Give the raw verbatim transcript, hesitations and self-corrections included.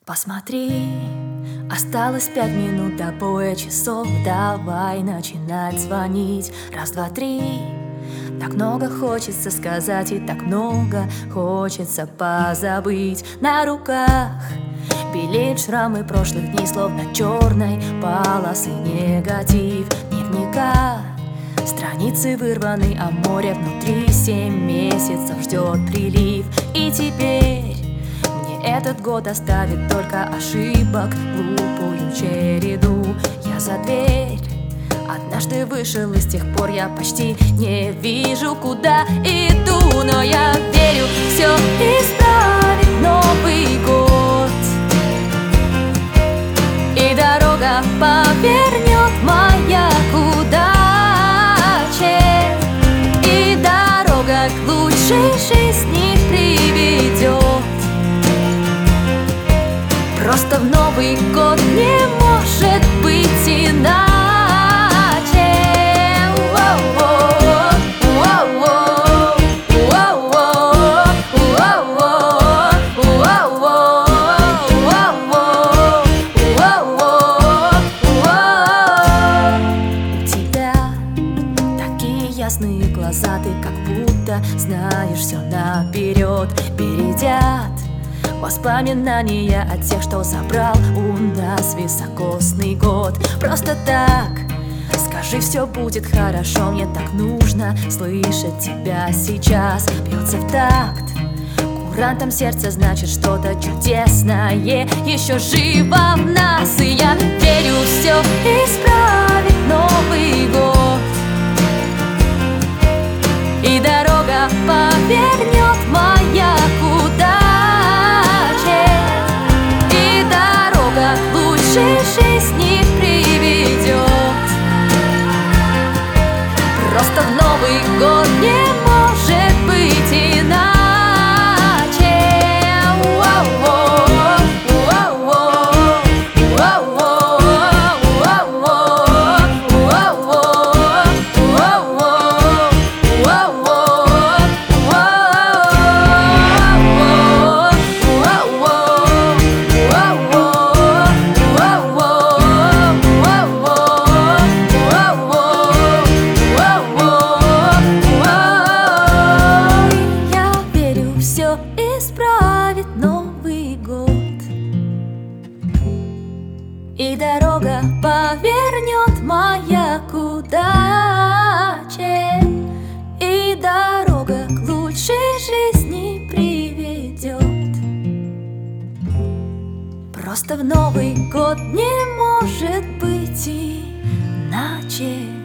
Посмотри, осталось пять минут до боя часов. Давай начинать звонить. Раз, два, три. Так много хочется сказать и так много хочется позабыть. На руках белеют шрамы прошлых дней, словно черной полосы негатив. Дневника страницы вырваны, а море внутри семь месяцев ждет прилив. И теперь мне этот год оставит только ошибок, глупую череду. Я за дверь однажды вышел, и с тех пор я почти не вижу, куда иду. Но я верю, все исправит Новый год, и дорога повернет моя к удаче, и дорога к лучшей жизни приведет. Просто в Новый год не может быть иначе. Ясные глаза, ты как будто знаешь все наперед. Бередят воспоминания от тех, что забрал у нас високосный год. Просто так скажи, все будет хорошо. Мне так нужно слышать тебя сейчас. Бьется в такт курантом сердце, значит что-то чудесное еще живо в нас. И я верю, все исправит Новый год, и дорога повернет моя к удаче, и дорога к лучшей жизни приведет. Просто в Новый год не может быть иначе. Исправит Новый год, и дорога повернет моя к удаче, и дорога к лучшей жизни приведет. Просто в Новый год не может быть иначе.